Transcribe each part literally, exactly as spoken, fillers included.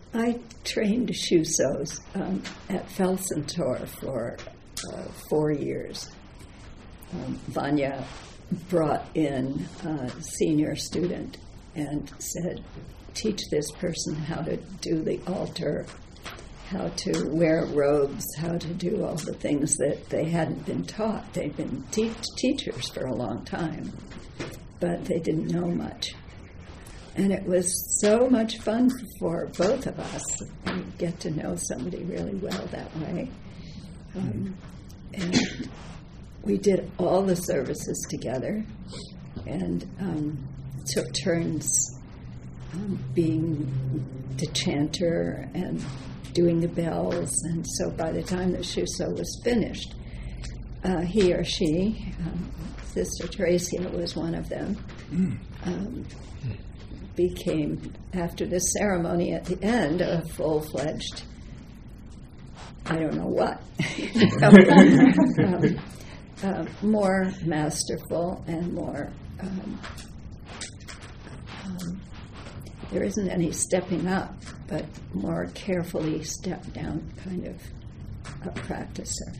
I trained Shusos um, at Felsentor for uh, four years. Um, Vanya brought in a senior student and said, teach this person how to do the altar, how to wear robes, how to do all the things that they hadn't been taught. They'd been te- teachers for a long time, but they didn't know much. And it was so much fun for both of us. We get to know somebody really well that way. Um, and we did all the services together and um, took turns um, being the chanter and doing the bells. And so by the time the Shuso was finished, uh, he or she, um, Sister Teresia was one of them, um, became, after the ceremony at the end, a full-fledged, I don't know what, um, uh, more masterful and more, um, um, there isn't any stepping up, but more carefully stepped down kind of a practicer.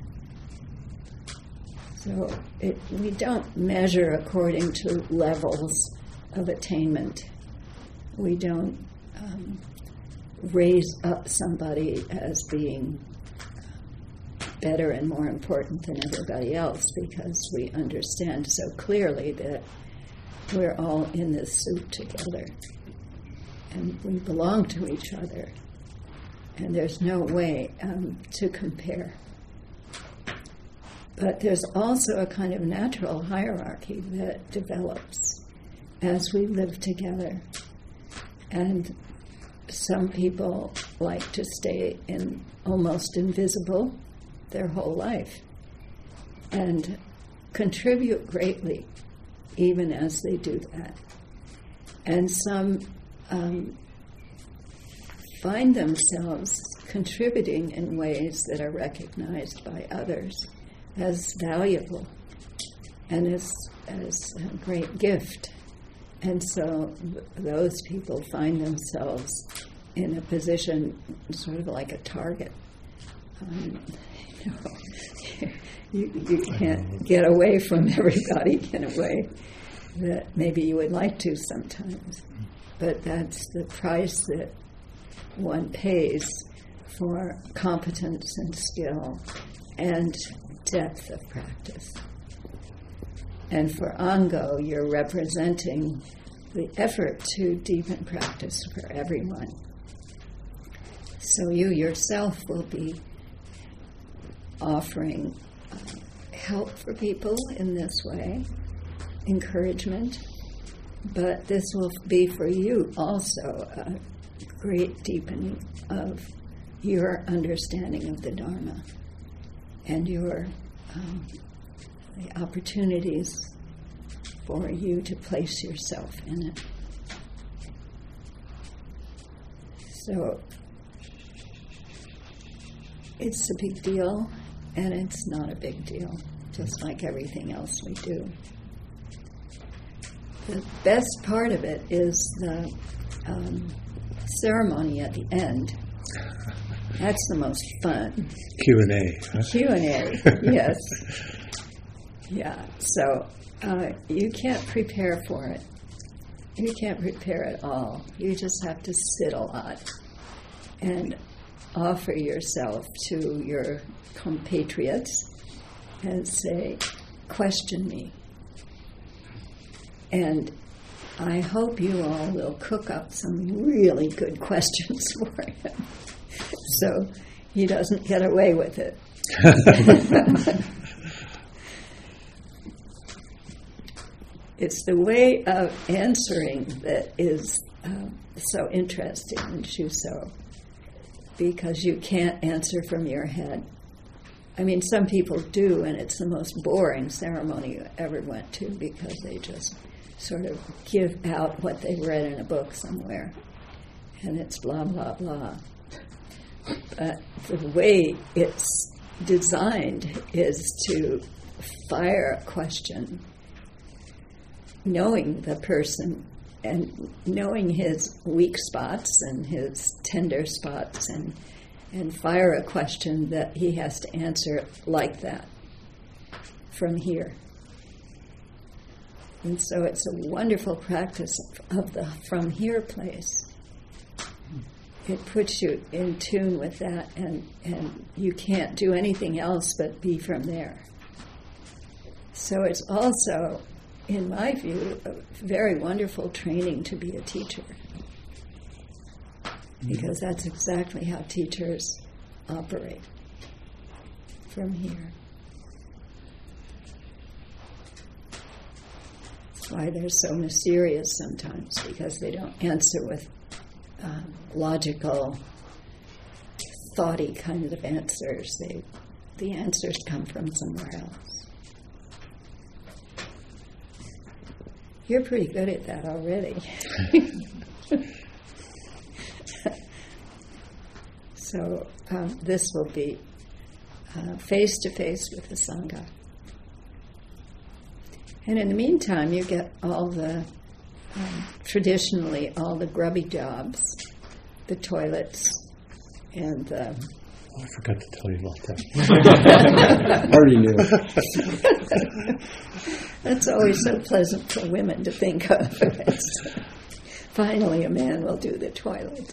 So it, we don't measure according to levels of attainment. We don't um, raise up somebody as being better and more important than everybody else, because we understand so clearly that we're all in this soup together and we belong to each other, and there's no way um, to compare. But there's also a kind of natural hierarchy that develops as we live together. And some people like to stay in almost invisible their whole life and contribute greatly even as they do that. And some um, find themselves contributing in ways that are recognized by others as valuable and as, as a great gift. And so th- those people find themselves in a position sort of like a target. Um, you know, you, you can't get away from everybody in a way that maybe you would like to sometimes. But that's the price that one pays for competence and skill and depth of practice. And for Ango, you're representing the effort to deepen practice for everyone. So you yourself will be offering uh, help for people in this way, encouragement, but this will be for you also a great deepening of your understanding of the Dharma and your um, the opportunities for you to place yourself in it. So it's a big deal, and it's not a big deal, just like everything else we do. The best part of it is the um, ceremony at the end. That's the most fun. Q and A. Huh? Q and A, yes. Yeah, so uh, you can't prepare for it. You can't prepare at all. You just have to sit a lot and offer yourself to your compatriots and say, question me. And I hope you all will cook up some really good questions for him so he doesn't get away with it. It's the way of answering that is uh, so interesting in Shuso, because you can't answer from your head. I mean, some people do, and it's the most boring ceremony you ever went to, because they just sort of give out what they read in a book somewhere, and it's blah, blah, blah. But the way it's designed is to fire a question, knowing the person and knowing his weak spots and his tender spots, and and fire a question that he has to answer like that from here. And so it's a wonderful practice of the from here place. It puts you in tune with that, and, and you can't do anything else but be from there. So it's also, in my view, a very wonderful training to be a teacher. Because that's exactly how teachers operate, from here. That's why they're so mysterious sometimes, because they don't answer with um, logical, thoughty kind of answers. They, the answers come from somewhere else. You're pretty good at that already. So um, this will be uh, face-to-face with the Sangha. And in the meantime, you get all the, um, traditionally, all the grubby jobs, the toilets, and the... Oh, I forgot to tell you about that. I already knew. That's always so pleasant for women to think of. It's, finally, a man will do the toilet.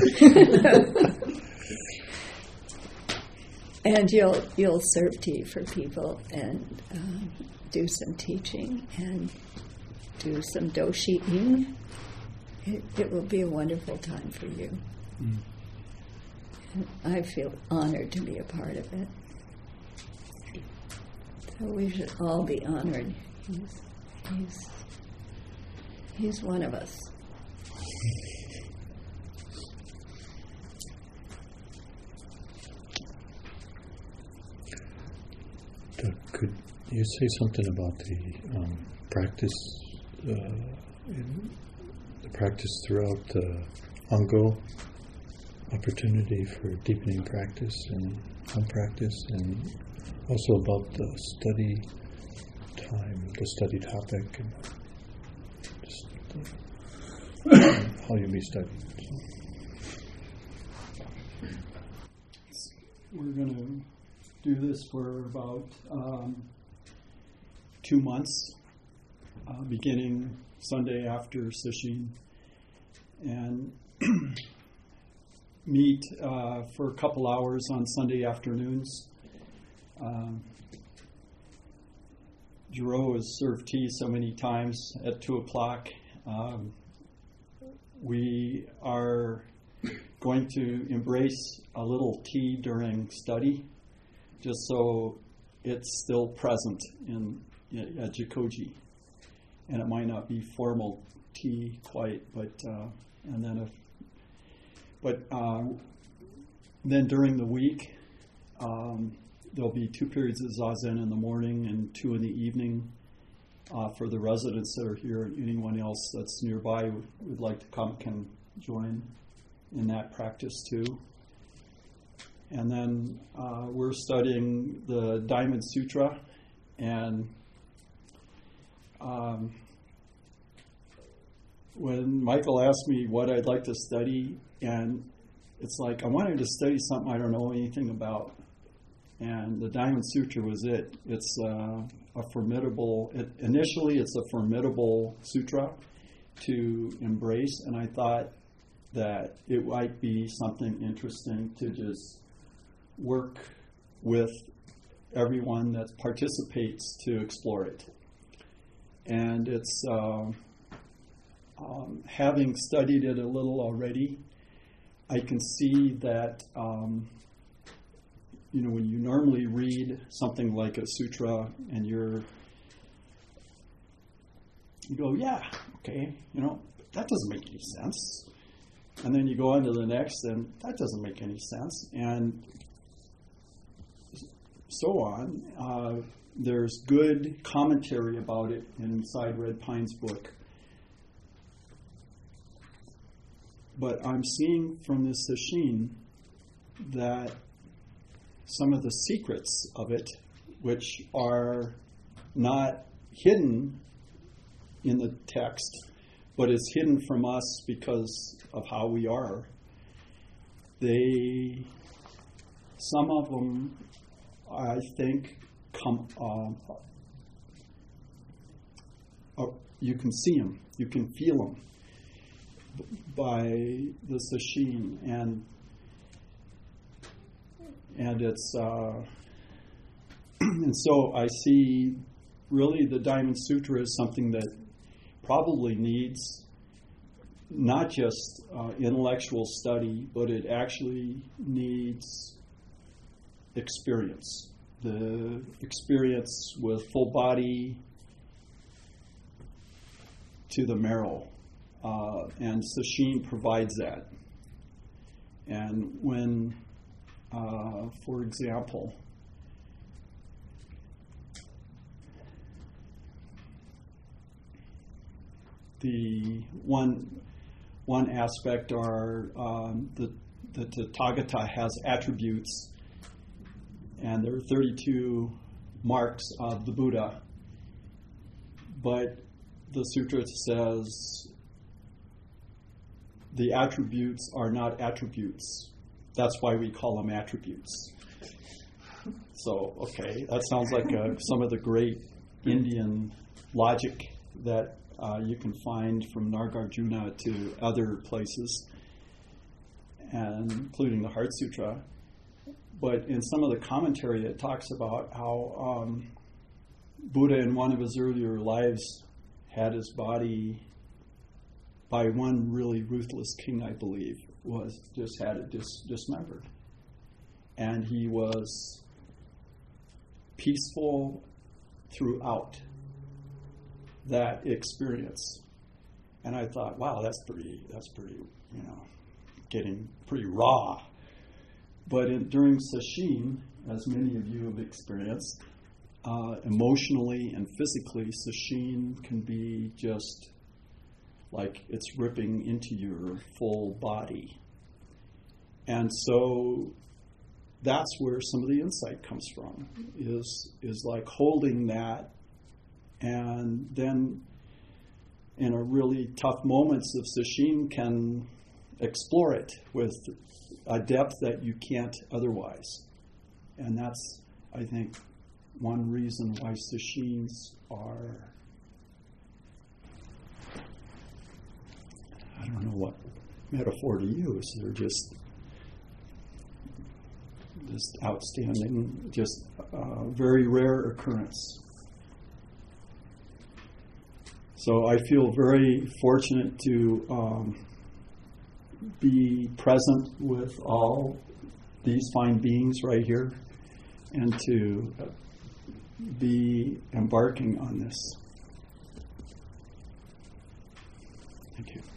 And you'll you'll serve tea for people and um, do some teaching and do some doshiing. It, it will be a wonderful time for you. Mm. And I feel honored to be a part of it. So we should all be honored. He's, he's, he's one of us. Could you say something about the um, practice, uh, in the practice throughout the Ango, opportunity for deepening practice and home practice, and also about the study time, the study topic, and just the, how you be studied. We're going to do this for about um, two months, uh, beginning Sunday after Sesshin, and meet uh, for a couple hours on Sunday afternoons. Uh, Jiro has served tea so many times at two o'clock. Um, we are going to embrace a little tea during study, just so it's still present in at Jikoji, and it might not be formal tea quite, but uh, and then if, but uh, then during the week um, there'll be two periods of zazen in the morning and two in the evening uh, for the residents that are here, and anyone else that's nearby who would like to come can join in that practice too. And then uh, we're studying the Diamond Sutra, and um, when Michael asked me what I'd like to study, and it's like I wanted to study something I don't know anything about, and the Diamond Sutra was it. It's uh, a formidable, it, initially it's a formidable sutra to embrace, and I thought that it might be something interesting to just work with everyone that participates to explore it. And it's, uh, um, having studied it a little already, I can see that, um, you know, when you normally read something like a sutra and you're, you go, yeah, okay, you know, that doesn't make any sense. And then you go on to the next, and that doesn't make any sense. And so on. Uh, there's good commentary about it inside Red Pine's book. But I'm seeing from this Sesshin that some of the secrets of it, which are not hidden in the text, but it's hidden from us because of how we are. They, some of them, I think, come. Um, uh, you can see them, you can feel them by the sesshin, and and it's uh, and so I see really the Diamond Sutra is something that probably needs not just uh, intellectual study, but it actually needs experience. The experience with full body to the marrow. Uh, and sesshin provides that. And when, uh, for example, the one one aspect are um, the the Tathagata has attributes, and there are thirty-two marks of the Buddha. But the sutra says the attributes are not attributes. That's why we call them attributes. So, okay, that sounds like uh, some of the great Indian logic that uh, you can find from Nagarjuna to other places, and including the Heart Sutra. But in some of the commentary, it talks about how um, Buddha in one of his earlier lives had his body, by one really ruthless king, I believe, was just had it dis- dismembered. And he was peaceful throughout that experience. And I thought, wow, that's pretty, that's pretty, you know, getting pretty raw. But in, during sesshin, as many of you have experienced, uh, emotionally and physically, sesshin can be just like it's ripping into your full body. And so that's where some of the insight comes from, is is like holding that, and then in a really tough moments of sesshin can explore it with a depth that you can't otherwise. And that's, I think, one reason why sesshins are, I don't know what metaphor to use, they're just just outstanding, just a very rare occurrence. So I feel very fortunate to um, be present with all these fine beings right here, and to be embarking on this. Thank you.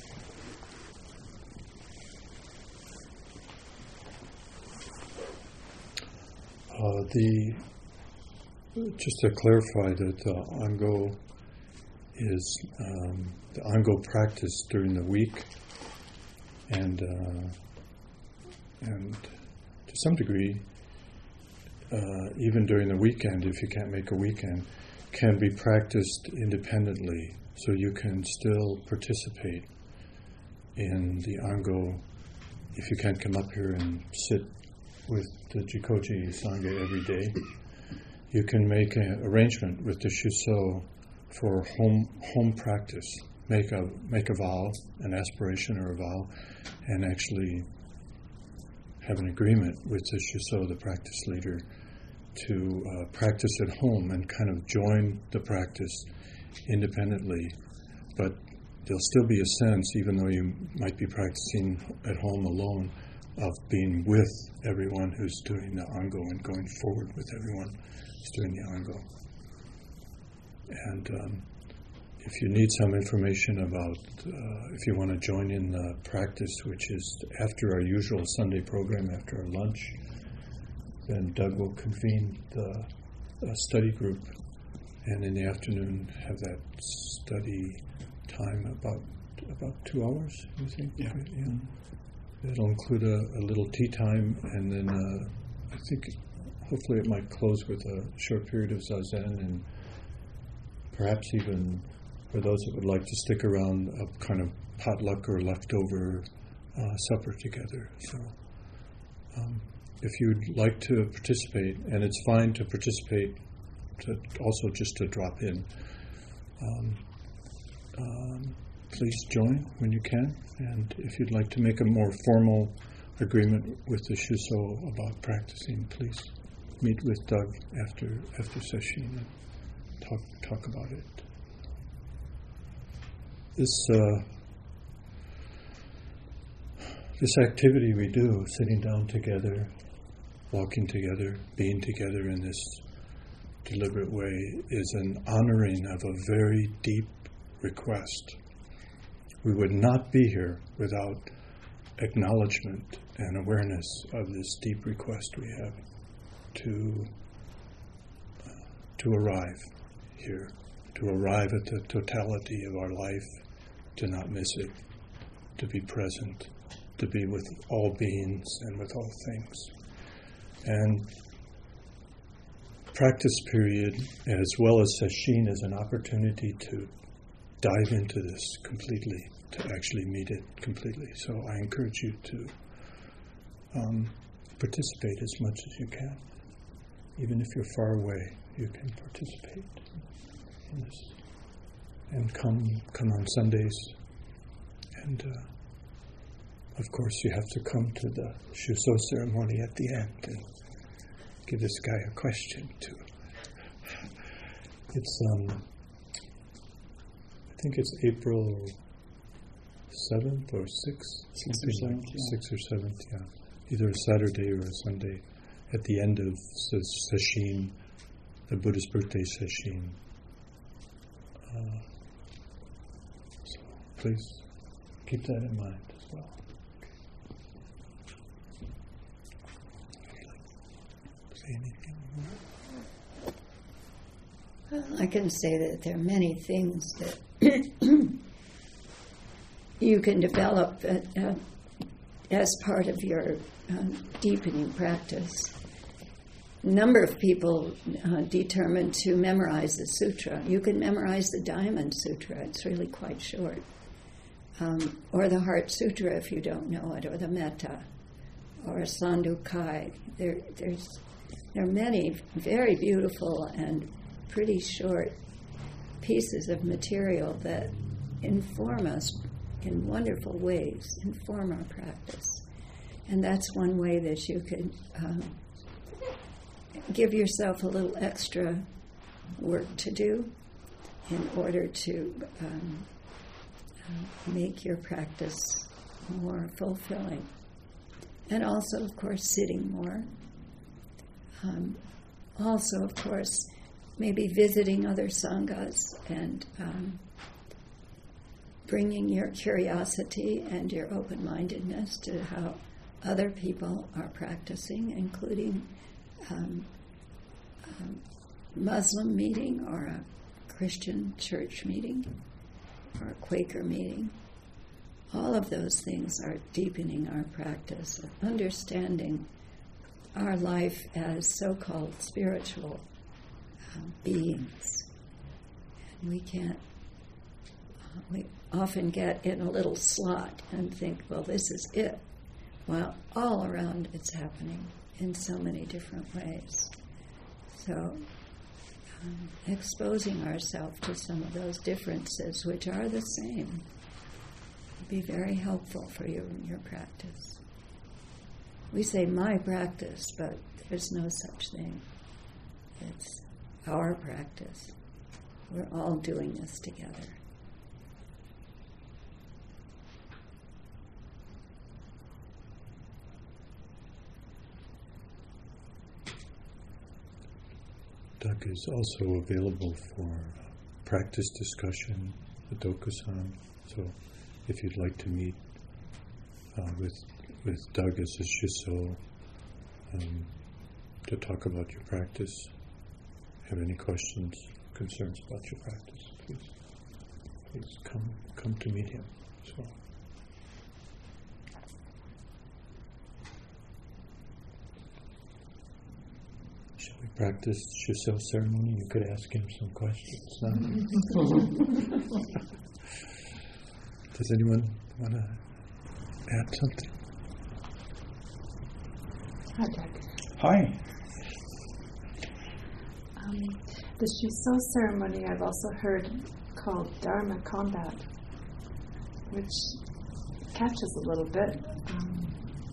Uh, the just to clarify that uh, Ango is um, the Ango practice during the week, and uh, and to some degree, uh, even during the weekend, if you can't make a weekend, can be practiced independently, so you can still participate in the Ango. If you can't come up here and sit with the Jikoji Sangha every day, you can make an arrangement with the Shuso for home home practice. Make a make a vow, an aspiration or a vow, and actually have an agreement with the Shuso, the practice leader, to uh, practice at home and kind of join the practice independently. But there'll still be a sense, even though you might be practicing at home alone, of being with everyone who's doing the Ango and going forward with everyone who's doing the Ango. And um, if you need some information about, uh, if you want to join in the practice, which is after our usual Sunday program, after our lunch, then Doug will convene the uh, study group, and in the afternoon have that study time about about two hours, you think? Yeah. yeah. It'll include a, a little tea time, and then uh, I think hopefully it might close with a short period of zazen, and perhaps even for those that would like to stick around, a kind of potluck or leftover uh, supper together. So um, if you'd like to participate, and it's fine to participate, to also just to drop in, um, um, please join when you can. And if you'd like to make a more formal agreement with the Shuso about practicing, please meet with Doug after after session and talk talk about it. This uh, this activity we do, sitting down together, walking together, being together in this deliberate way, is an honoring of a very deep request. We would not be here without acknowledgement and awareness of this deep request we have to uh, to arrive here, to arrive at the totality of our life, to not miss it, to be present, to be with all beings and with all things. And practice period, as well as sesshin, is an opportunity to dive into this completely, to actually meet it completely. So I encourage you to um, participate as much as you can. Even if you're far away, you can participate in this. And come come on Sundays. And uh, of course you have to come to the Shuso ceremony at the end and give this guy a question too. It's um I think it's April seventh or sixth, Sixth or seventh, yeah. Sixth or seventh, yeah. Either a Saturday or a Sunday at the end of sesshin, the Buddha's birthday sesshin. Uh, so please keep that in mind as well. Say anything more? Well, I can say that there are many things that you can develop uh, uh, as part of your um, deepening practice. A number of people uh, determined to memorize the sutra. You can memorize the Diamond Sutra. It's really quite short. Um, or the Heart Sutra if you don't know it, or the Metta, or a Sandukai. There, there's, there are many very beautiful and pretty short pieces of material that inform us in wonderful ways, inform our practice. And that's one way that you could um, give yourself a little extra work to do in order to um, uh, make your practice more fulfilling. And also, of course, sitting more. Um, also, of course, maybe visiting other sanghas and um, bringing your curiosity and your open-mindedness to how other people are practicing, including um, a Muslim meeting or a Christian church meeting or a Quaker meeting. All of those things are deepening our practice of understanding our life as so-called spiritual um, beings. And we can't, uh, we often get in a little slot and think, well, this is it, while all around it's happening in so many different ways. So um, exposing ourselves to some of those differences, which are the same, will be very helpful for you in your practice. We say my practice, but there's no such thing. It's our practice. We're all doing this together. Doug is also available for practice discussion with Dokusan. So if you'd like to meet uh, with with Doug as a Shuso um, to talk about your practice, have any questions, concerns about your practice, please please come come to meet him as well. shall we practice Shusel ceremony? You could ask him some questions. Now. Does anyone want to add something? Hi, Doug. Hi. Um, the Shusel ceremony I've also heard called Dharma combat, which catches a little bit. Um,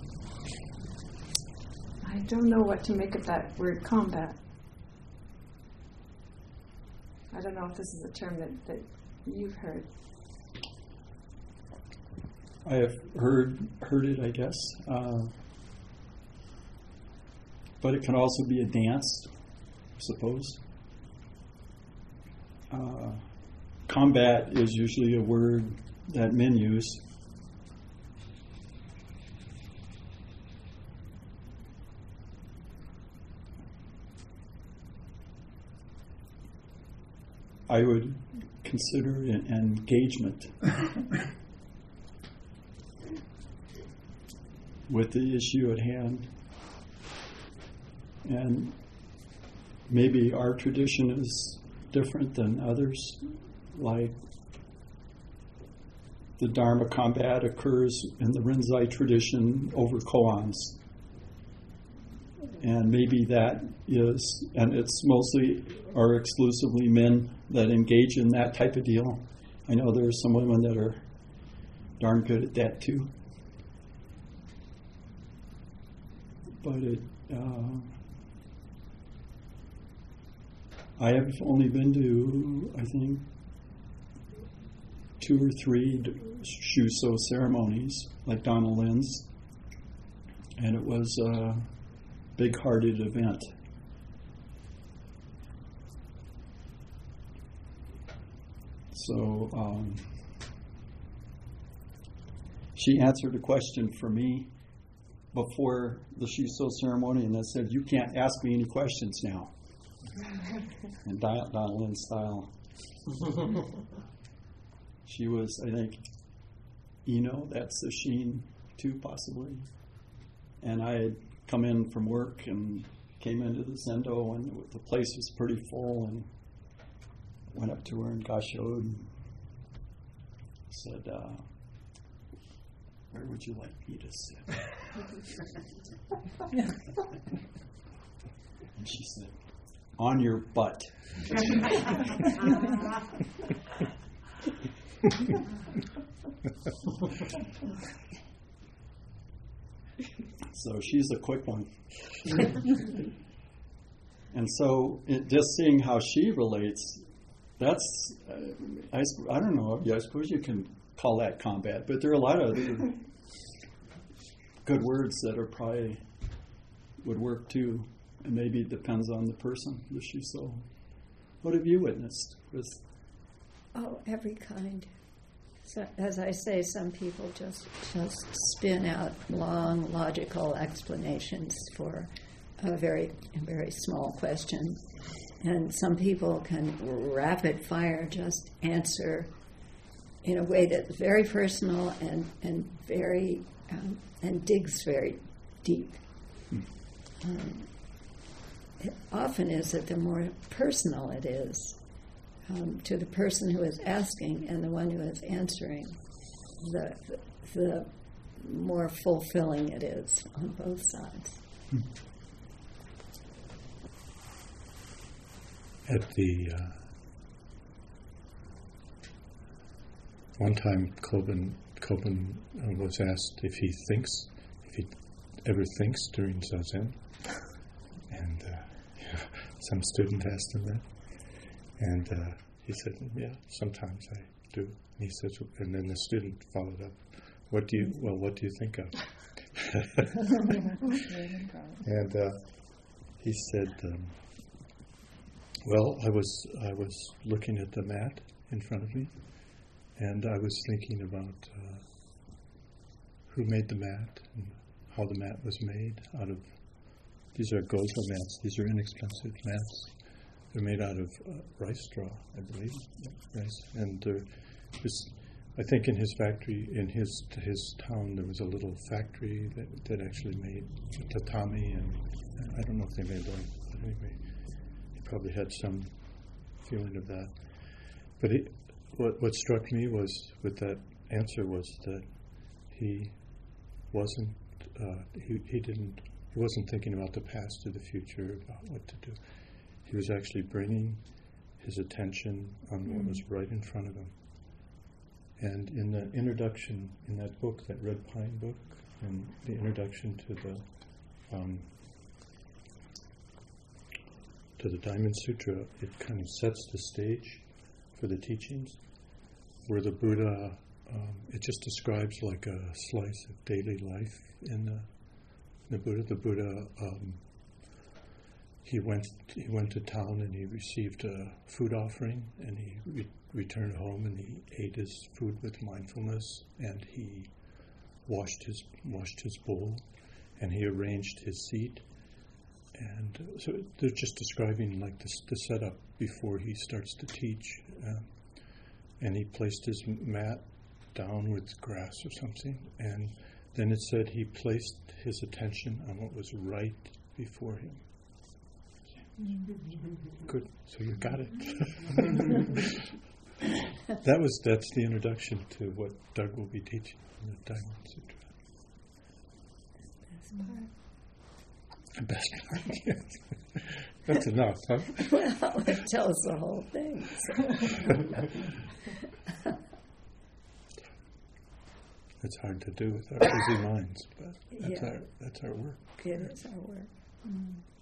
I don't know what to make of that word combat. I don't know if this is a term that, that you've heard. I have heard heard it, I guess. Uh, but it can also be a dance, I suppose. Uh, combat is usually a word that men use. I would consider an engagement with the issue at hand. And maybe our tradition is different than others, like the Dharma combat occurs in the Rinzai tradition over koans. And maybe that is, and it's mostly or exclusively men that engage in that type of deal. I know there are some women that are darn good at that too. But it, uh, I have only been to, I think, two or three Shusel ceremonies, like Donald Lynn's, and it was a big-hearted event. So um, she answered a question for me before the Shusel ceremony, and I said, "You can't ask me any questions now." In Donald Lynn style. She was, I think, Eno, that's the Sheen too, possibly. And I had come in from work and came into the Zendo, and the place was pretty full, and went up to her and gashoed and said, uh, "Where would you like me to sit?" And she said, "On your butt." So she's a quick one. And so it, just seeing how she relates, that's, uh, I, I don't know, yeah, I suppose you can call that combat, but there are a lot of other good words that are probably would work too. And maybe it depends on the person, the Shusel. What have you witnessed, Chris? Oh, every kind. So, as I say, some people just just spin out long, logical explanations for a very, very small question. And some people can rapid fire just answer in a way that's very personal and, and very, um, and digs very deep. Hmm. Um, It often is that the more personal it is um, to the person who is asking and the one who is answering, the, the, the more fulfilling it is on both sides. At the uh, one time, Kobun, Kobun uh, was asked if he thinks, if he ever thinks during Zazen, and uh, some student asked him that, and uh, he said, "Yeah, sometimes I do." And he said, and then the student followed up, "What do you? Well, what do you think of?" And uh, he said, um, "Well, I was I was looking at the mat in front of me, and I was thinking about uh, who made the mat and how the mat was made out of." These are goza mats. These are inexpensive mats. They're made out of uh, rice straw, I believe, rice. And there was, I think, in his factory, in his his town, there was a little factory that, that actually made tatami, and I don't know if they made like anyway, he probably had some feeling of that. But he, what what struck me was with that answer was that he wasn't uh, he he didn't he wasn't thinking about the past or the future, about what to do. He was actually bringing his attention on mm. what was right in front of him. And in the introduction, in that book, that Red Pine book, and the introduction to the um, to the Diamond Sutra, it kind of sets the stage for the teachings, where the Buddha, um, it just describes like a slice of daily life in the, the Buddha. The Buddha, um, he went he went to town and he received a food offering, and he re- returned home and he ate his food with mindfulness, and he washed his washed his bowl, and he arranged his seat. And so they're just describing like the, the setup before he starts to teach. Um, and he placed his mat down with grass or something. And then it said he placed his attention on what was right before him. Good. So you got it. That was that's the introduction to what Doug will be teaching in the Diamond Sutra. That's part. The best part, yes. That's enough, huh? Well, it tells the whole thing. So. It's hard to do with our busy minds, but that's Yeah. our that's our work. It is our work. Mm.